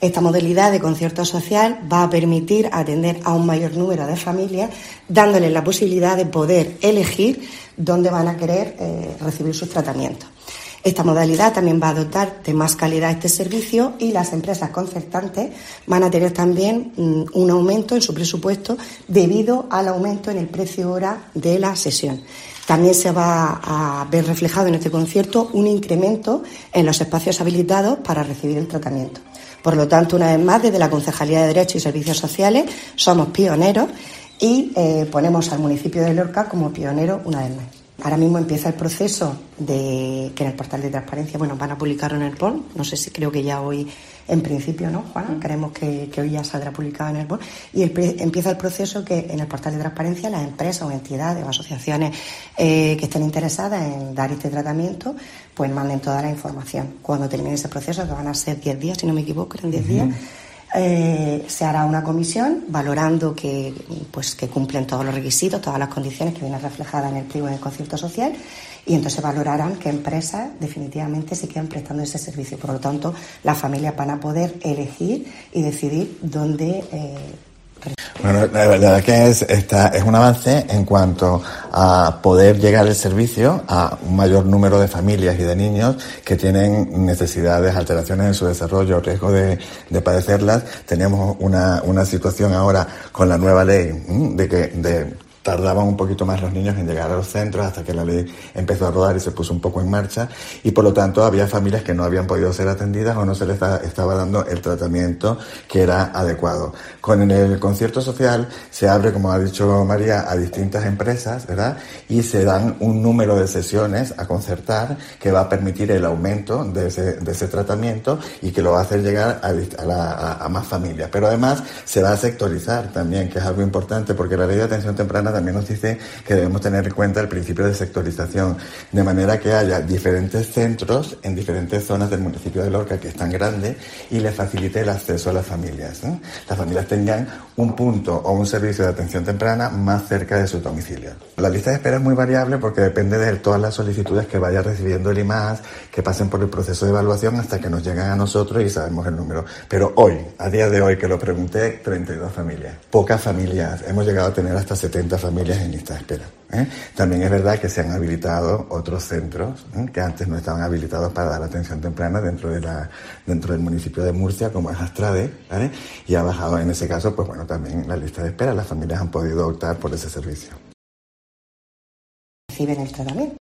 Esta modalidad de concierto social va a permitir atender a un mayor número de familias, dándoles la posibilidad de poder elegir dónde van a querer recibir sus tratamientos. Esta modalidad también va a dotar de más calidad este servicio y las empresas concertantes van a tener también un aumento en su presupuesto debido al aumento en el precio hora de la sesión. También se va a ver reflejado en este concierto un incremento en los espacios habilitados para recibir el tratamiento. Por lo tanto, una vez más, desde la Concejalía de Derechos y Servicios Sociales somos pioneros y ponemos al municipio de Lorca como pionero una vez más. Ahora mismo empieza el proceso de que en el portal de transparencia, van a publicarlo en el BON, no sé si creo que ya hoy, en principio, ¿no, Juana? Creemos que hoy ya saldrá publicado en el BON y empieza el proceso que en el portal de transparencia las empresas o entidades o asociaciones que estén interesadas en dar este tratamiento, pues manden toda la información. Cuando termine ese proceso, que van a ser 10 días, si no me equivoco, en 10 días, se hará una comisión valorando que cumplen todos los requisitos, todas las condiciones que vienen reflejadas en el pliego del concierto social y entonces valorarán qué empresas definitivamente se quedan prestando ese servicio. Por lo tanto, las familias van a poder elegir y decidir dónde. Bueno, la verdad que es un avance en cuanto a poder llegar el servicio a un mayor número de familias y de niños que tienen necesidades, alteraciones en su desarrollo, riesgo de padecerlas. Tenemos una situación ahora con la nueva ley de tardaban un poquito más los niños en llegar a los centros hasta que la ley empezó a rodar y se puso un poco en marcha y por lo tanto había familias que no habían podido ser atendidas o no se les estaba dando el tratamiento que era adecuado. Con el concierto social se abre, como ha dicho María, a distintas empresas, ¿verdad? Y se dan un número de sesiones a concertar que va a permitir el aumento de ese tratamiento y que lo va a hacer llegar a más familias. Pero además se va a sectorizar también, que es algo importante porque la ley de atención temprana también nos dice que debemos tener en cuenta el principio de sectorización, de manera que haya diferentes centros en diferentes zonas del municipio de Lorca que es tan grande y le facilite el acceso a las familias, ¿eh? Las familias tengan un punto o un servicio de atención temprana más cerca de su domicilio. La lista de espera es muy variable porque depende de todas las solicitudes que vaya recibiendo el IMAS, que pasen por el proceso de evaluación hasta que nos llegan a nosotros y sabemos el número. Pero hoy, a día de hoy que lo pregunté, 32 familias. Pocas familias, hemos llegado a tener hasta 70 familias en lista de espera, ¿eh? También es verdad que se han habilitado otros centros, ¿eh? Que antes no estaban habilitados para dar atención temprana dentro del municipio de Murcia, como es Astrade, ¿vale? Y ha bajado en ese caso, también la lista de espera. Las familias han podido optar por ese servicio. Reciben el tratamiento.